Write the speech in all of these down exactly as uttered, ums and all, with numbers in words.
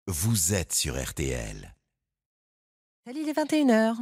vous êtes sur R T L. Salut, il est vingt et une heures.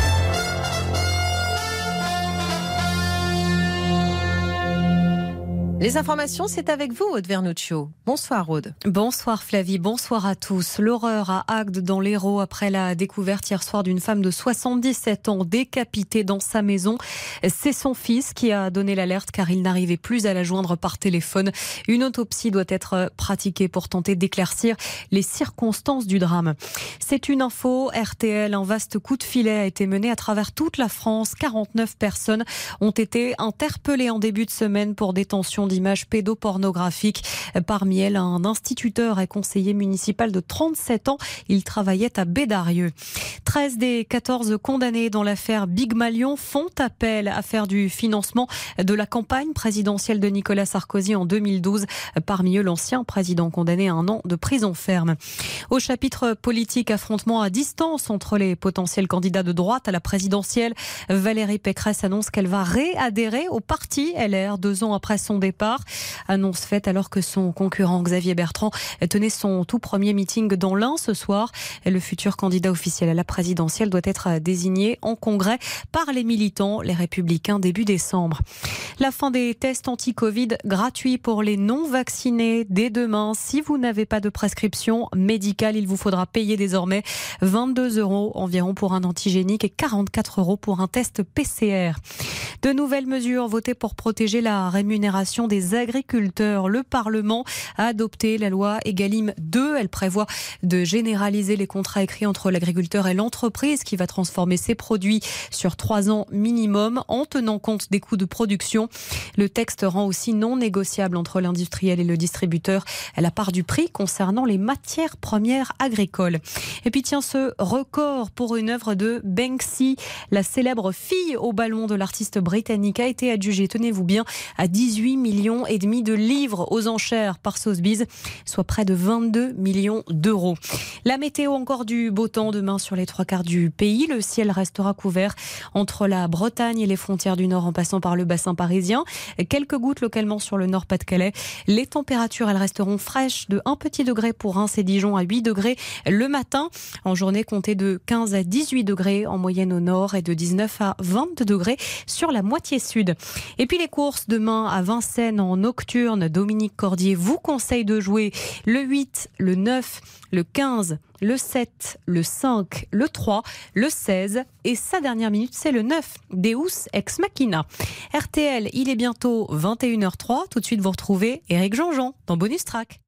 Les informations, c'est avec vous, Aude Vernuccio. Bonsoir, Aude. Bonsoir, Flavie. Bonsoir à tous. L'horreur à Agde, dans l'Hérault, après la découverte hier soir d'une femme de soixante-dix-sept ans décapitée dans sa maison. C'est son fils qui a donné l'alerte car il n'arrivait plus à la joindre par téléphone. Une autopsie doit être pratiquée pour tenter d'éclaircir les circonstances du drame. C'est une info R T L. Un vaste coup de filet a été mené à travers toute la France. quarante-neuf personnes ont été interpellées en début de semaine pour détention d'images pédopornographiques. Parmi elles, un instituteur et conseiller municipal de trente-sept ans. Il travaillait à Bédarieux. treize des quatorze condamnés dans l'affaire Big Malion font appel à faire du financement de la campagne présidentielle de Nicolas Sarkozy en deux mille douze. Parmi eux, l'ancien président condamné à un an de prison ferme. Au chapitre politique, affrontement à distance entre les potentiels candidats de droite à la présidentielle. Valérie Pécresse annonce qu'elle va réadhérer au parti L R deux ans après son départ. Annonce faite alors que son concurrent Xavier Bertrand tenait son tout premier meeting dans l'Ain ce soir. Le futur candidat officiel à la présidentielle doit être désigné en congrès par les militants, les Républicains, début décembre. La fin des tests anti-Covid gratuits pour les non-vaccinés dès demain. Si vous n'avez pas de prescription médicale, il vous faudra payer désormais vingt-deux euros environ pour un antigénique et quarante-quatre euros pour un test P C R. De nouvelles mesures votées pour protéger la rémunération des agriculteurs. Le Parlement a adopté la loi Egalim deux. Elle prévoit de généraliser les contrats écrits entre l'agriculteur et l'entreprise qui va transformer ses produits sur trois ans minimum en tenant compte des coûts de production. Le texte rend aussi non négociable entre l'industriel et le distributeur la part du prix concernant les matières premières agricoles. Et puis tiens, ce record pour une œuvre de Banksy, la célèbre fille au ballon de l'artiste britannique, a été adjugée, tenez-vous bien, à dix-huit millions et demi de livres aux enchères par Sotheby's, soit près de vingt-deux millions d'euros. La météo, encore du beau temps demain sur les trois quarts du pays. Le ciel restera couvert entre la Bretagne et les frontières du Nord en passant par le bassin parisien. Quelques gouttes localement sur le Nord Pas-de-Calais. Les températures, elles resteront fraîches de un petit degré pour Reims et Dijon à huit degrés le matin. En journée, comptez de quinze à dix-huit degrés en moyenne au nord et de dix-neuf à vingt-deux degrés sur la moitié sud. Et puis les courses demain à Vincennes en nocturne. Dominique Cordier vous conseille de jouer le huit, le neuf, le quinze, le sept, le cinq, le trois, le seize et sa dernière minute, c'est le neuf. Deus Ex Machina. R T L, il est bientôt vingt et une heures zéro trois. Tout de suite, vous retrouvez Éric Jean-Jean dans Bonus Track.